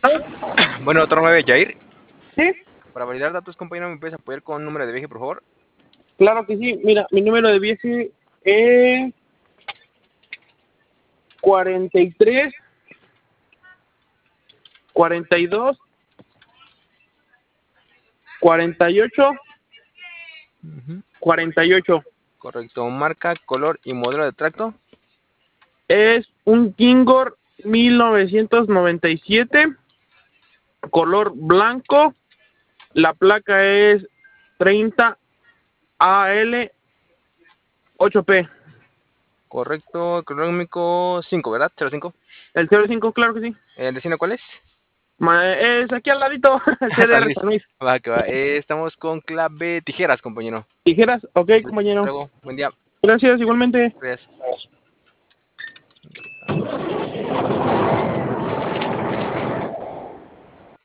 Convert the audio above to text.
Bueno, otro 9, Jair. Sí, Para validar datos, compañero, ¿me puedes apoyar con un número de viaje, por favor? claro que sí. Mira, mi número de viaje es 43, 42, 48, Ujú. 48. Correcto. Marca, color y modelo de tracto. Es un Kingor 1997, color blanco. La placa es 30 AL 8P. Correcto. Cronómico 5, ¿verdad? 05. El 05, claro que sí. ¿El destino cuál es? Es aquí al ladito, San CDR Luis. San Luis. Va, que va. Estamos con clave tijeras, compañero. Tijeras, ok, Entonces, compañero. luego, buen día. Gracias, igualmente. Gracias.